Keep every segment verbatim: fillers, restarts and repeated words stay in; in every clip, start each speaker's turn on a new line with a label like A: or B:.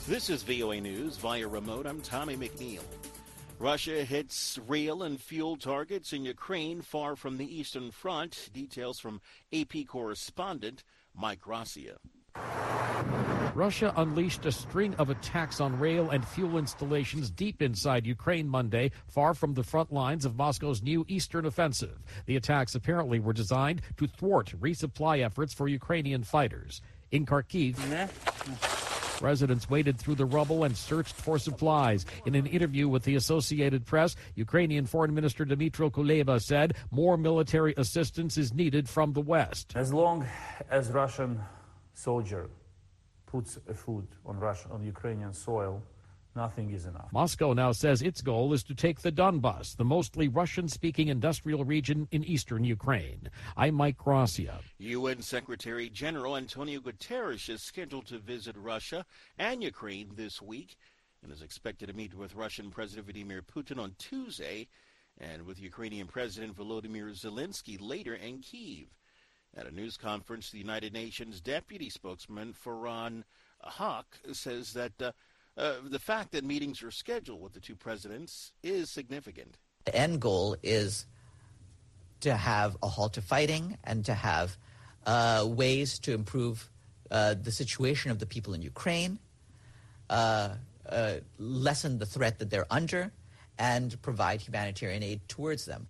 A: This is V O A News via remote. I'm Tommy McNeil. Russia hits rail and fuel targets in Ukraine far from the Eastern Front. Details from A P correspondent Mike Gracia.
B: Russia unleashed a string of attacks on rail and fuel installations deep inside Ukraine Monday, far from the front lines of Moscow's new eastern offensive. The attacks apparently were designed to thwart resupply efforts for Ukrainian fighters. In Kharkiv, residents waded through the rubble and searched for supplies. In an interview with the Associated Press, Ukrainian Foreign Minister Dmytro Kuleba said more military assistance is needed from the West.
C: As long as Russian soldier puts food on Russia, on Ukrainian soil, nothing is enough.
B: Moscow now says its goal is to take the Donbas, the mostly Russian-speaking industrial region in eastern Ukraine. I'm Mike Gracia.
A: U N Secretary General Antonio Guterres is scheduled to visit Russia and Ukraine this week and is expected to meet with Russian President Vladimir Putin on Tuesday and with Ukrainian President Volodymyr Zelensky later in Kyiv. At a news conference, the United Nations deputy spokesman Farhan Haq says that uh, uh, the fact that meetings are scheduled with the two presidents is significant.
D: The end goal is to have a halt to fighting and to have uh, ways to improve uh, the situation of the people in Ukraine, uh, uh, lessen the threat that they're under, and provide humanitarian aid towards them.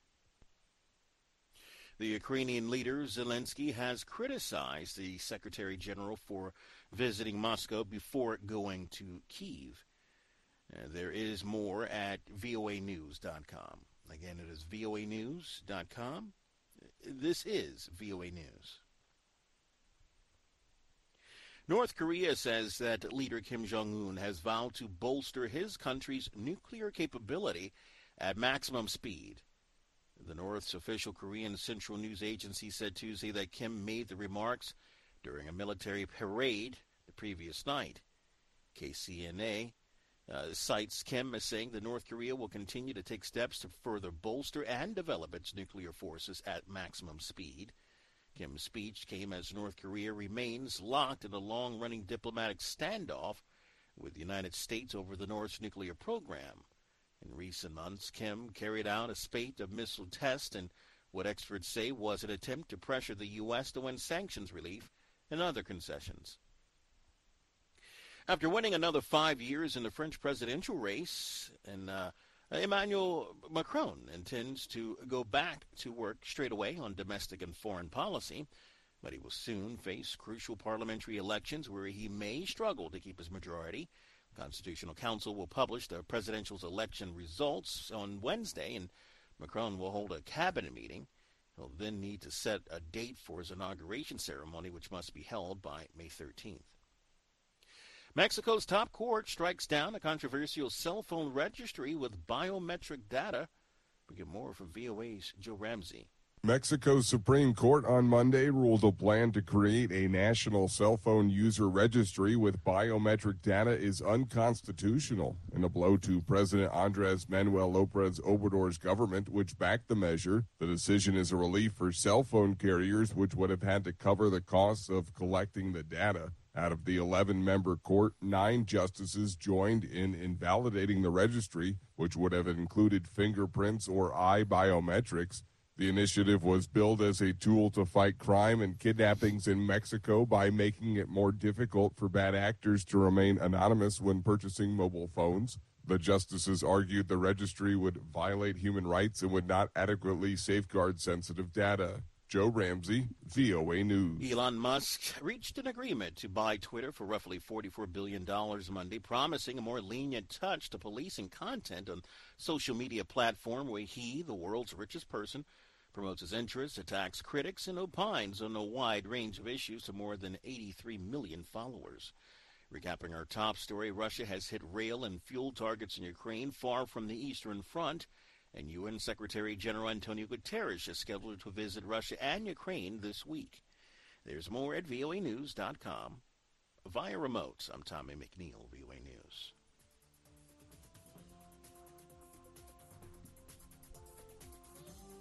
A: The Ukrainian leader, Zelensky, has criticized the Secretary General for visiting Moscow before going to Kyiv. Uh, there is more at V O A news dot com. Again, it is V O A news dot com. This is V O A News. North Korea says that leader Kim Jong-un has vowed to bolster his country's nuclear capability at maximum speed. The North's official Korean Central News Agency said Tuesday that Kim made the remarks during a military parade the previous night. K C N A uh, cites Kim as saying that North Korea will continue to take steps to further bolster and develop its nuclear forces at maximum speed. Kim's speech came as North Korea remains locked in a long-running diplomatic standoff with the United States over the North's nuclear program. In recent months, Kim carried out a spate of missile tests and what experts say was an attempt to pressure the U S to win sanctions relief and other concessions. After winning another five years in the French presidential race, and uh, Emmanuel Macron intends to go back to work straight away on domestic and foreign policy, but he will soon face crucial parliamentary elections where he may struggle to keep his majority. Constitutional Council will publish the presidential election results on Wednesday, and Macron will hold a cabinet meeting. He'll then need to set a date for his inauguration ceremony, which must be held by May thirteenth. Mexico's top court strikes down a controversial cell phone registry with biometric data. We get more from V O A's Joe Ramsey.
E: Mexico's Supreme Court on Monday ruled a plan to create a national cell phone user registry with biometric data is unconstitutional in a blow to President Andres Manuel Lopez Obrador's government, which backed the measure. The decision is a relief for cell phone carriers, which would have had to cover the costs of collecting the data. Out of the eleven-member court, nine justices joined in invalidating the registry, which would have included fingerprints or eye biometrics. The initiative was billed as a tool to fight crime and kidnappings in Mexico by making it more difficult for bad actors to remain anonymous when purchasing mobile phones. The justices argued the registry would violate human rights and would not adequately safeguard sensitive data. Joe Ramsey, V O A News.
A: Elon Musk reached an agreement to buy Twitter for roughly forty-four billion dollars Monday, promising a more lenient touch to policing content on social media platform where he, the world's richest person, promotes his interests, attacks critics, and opines on a wide range of issues to more than eighty-three million followers. Recapping our top story, Russia has hit rail and fuel targets in Ukraine far from the Eastern Front, and U N Secretary General Antonio Guterres is scheduled to visit Russia and Ukraine this week. There's more at V O A news dot com. Via remote, I'm Tommy McNeil, V O A News.